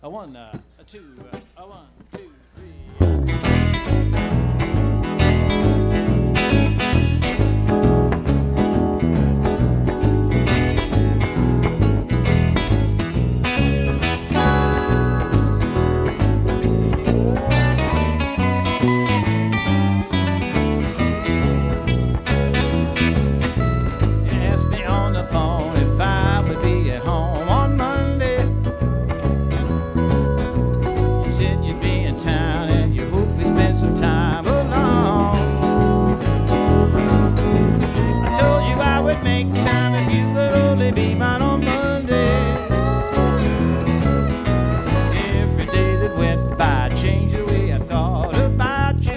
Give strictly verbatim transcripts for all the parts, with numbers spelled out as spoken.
A one, uh, a two, uh, a one, two, three. Asked me on the phone if I would be at home on Monday. You said you'd be in town and you hope we spend some time alone. I told you I would make time if you would only be mine on Monday. Every day that went by changed the way I thought about you.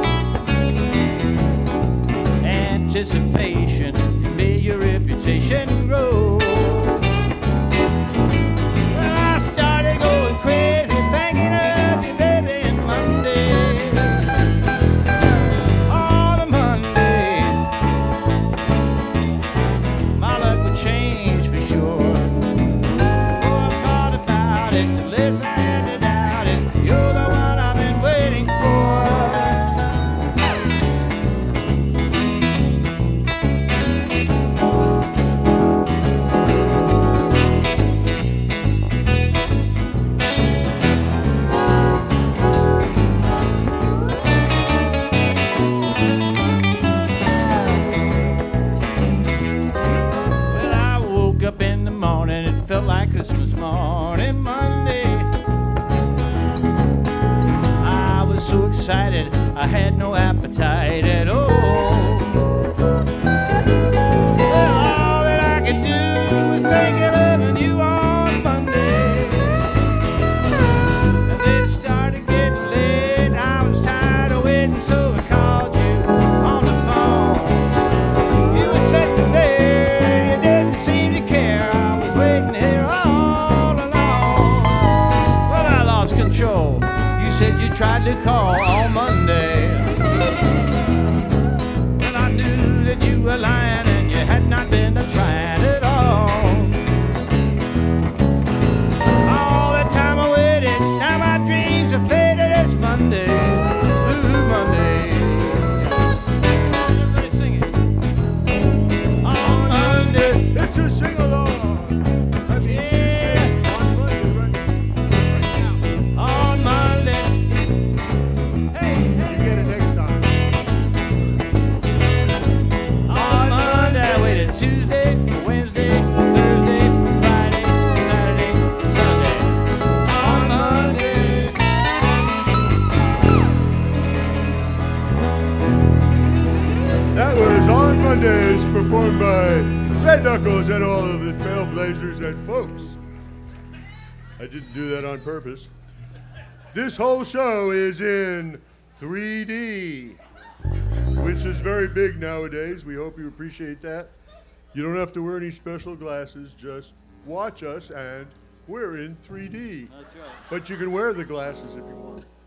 Anticipation made your reputation grow. Well, I started going crazy thinking of you, baby, and Monday. On a Monday, my luck would change for sure. Oh, I thought about it till less I had to doubt it. You're the one I've been waiting for. Well, I woke up in the morning, it felt like Christmas morning, Monday. I was so excited, I had no appetite at all. Well, all that I could do was think of loving you on Monday. And then it started getting late, I was tired of waiting, so I called you on the phone. You were sitting there, you didn't seem to care. I was waiting here all alone. Well, I lost control. You said you tried to call on Monday. Well, I knew that you were lying and you had not been to trying at all. All the time I waited, now my dreams are faded. It's Monday, Blue Monday. Everybody sing it. On Monday, It's a sing-along. That means you sing on Monday right, right now. on Monday. Hey, You hey. get it next time. On Monday, I waited Tuesday, Wednesday, Thursday, Friday, Saturday, Sunday. On Monday. That was On Mondays, performed by Red Knuckles and all of the Trailblazers and folks. I didn't do that on purpose. This whole show is in three D, which is very big nowadays. We hope you appreciate that. You don't have to wear any special glasses, just watch us and we're in three D. That's right. But you can wear the glasses if you want.